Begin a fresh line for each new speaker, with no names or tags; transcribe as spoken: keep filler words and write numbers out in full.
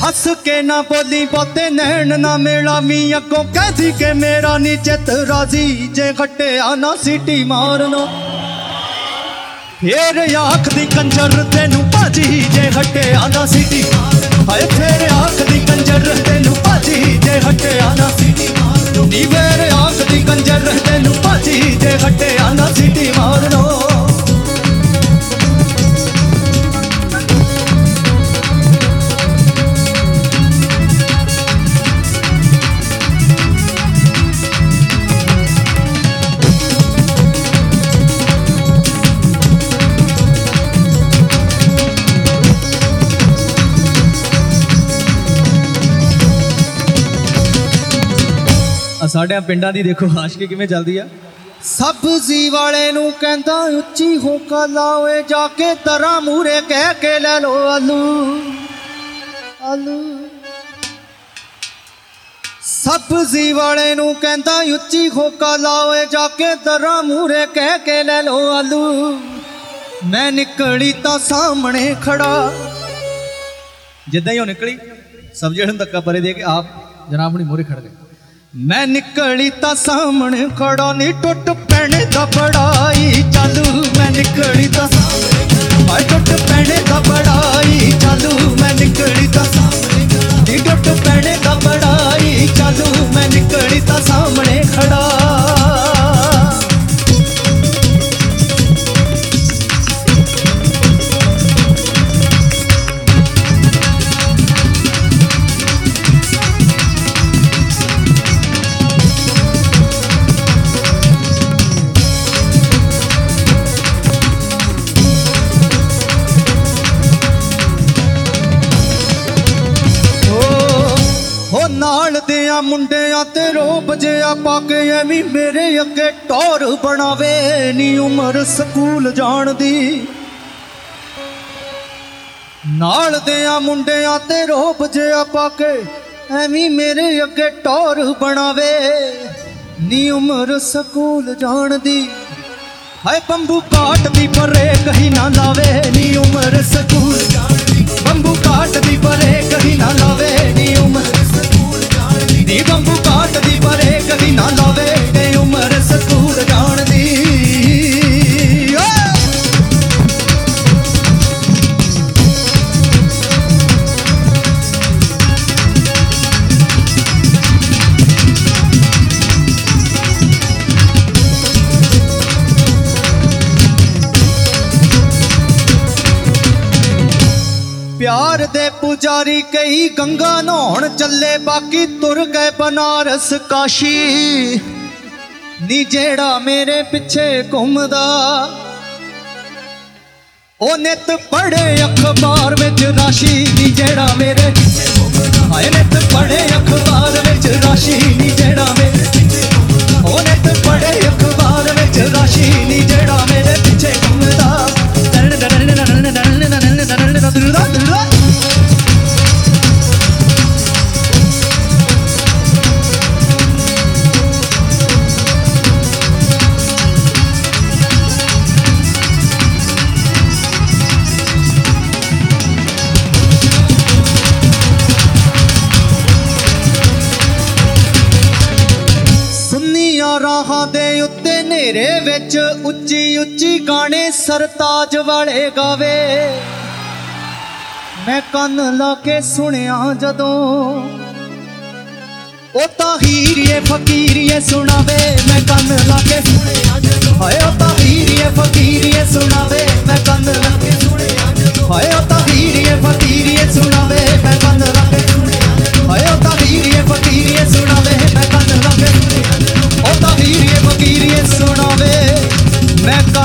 हस के ना बोली बोते नैन ना मिलावी अगों कहती के मेरा नी चित राजी जे खट्टे आना सीटी मारना फिर आखदी कंजर तेनू भाजी जे खट्टे आना सीटी हाय फिर आखदी कंजर तेनू भाजी जे खट्टे आना सीटी मारनो नी फिर आखदी कंजर तेनू भाजी जे खट्टे आना सीटी मारनो
साढ़े पिंडां दी देखो आशिकी किवें चलदी आ।
सब्जी वाले नू कहंदा उच्ची होका लाओए जाके तरा मूरे कह के ले लो आलू आलू सब्जी वाले नू कहंदा उच्ची होका लाओए जाके तरा मूरे कह के ले लो आलू मैं निकली तां सामने खड़ा
जिद्दां ही ओ निकली सब्जी वाले नू धक्का परे दे के आप जनाब अपनी मोरे खड़ गए।
मैं निकली ता सामने खड़ा नी टुट पैने दा बड़ाई चालू मैं निकली ता सामने टुट पैने दा बड़ाई चालू मैं निकली ता सामने नी टुट पैने दा बड़ाई चालू मैं निकली ता सामने खड़ा नाल दिया मुंडिया ते रोब जिया पाके एवी मेरे अगे टौर बनावे नी उमर स्कूल जान दी नाल दिया मुंडिया ते रोब जिया पाके एवी मेरे अगे टौर बनावे नी उमर स्कूल जान दी हाय बंबू काट दी परे कहीं ना लावे नी उमर स्कूल जान दी बंबू काट दी परे कहीं ना लावे नी उमर नी बंबू काट दी परे कभी ना लावे ते उमर स्कूल जान दी प्यार दे पुजारी कई गंगा नहाउण चले बाकी तुर गए बनारस काशी नी जेड़ा मेरे पिछे घूमदा ओ नित पढ़े अखबार विच राशि नी जेड़ा मेरे हाय नित पढ़े अखबार विच राशि नी जेड़ा मेरे ओ नित पढ़े अखबार विच राशि नी जेड़ा मेरे पिछे घूमदा राहां दे उत्ते नेरे विच उच्ची उच्ची गाने सरताज वाले गावे मैं कन ला के सुनिया जदों ओ ताहीरिए फकीरिए सुनावे मैं कन ला के सुनिया जदों हाय ओ ताहीरिए फकीरिए सुनावे मैं कन ला के सुनिया जदों हाय ओ ताहीरिए फकीरिए सुनावे मैं कन ला के सुनिया जदों हाय ओ ताहीरिए फकीरिए सुनावे मैं कन ला के सुनिया जदों ओ ताहीरिए फकीरिए सुनावे मैं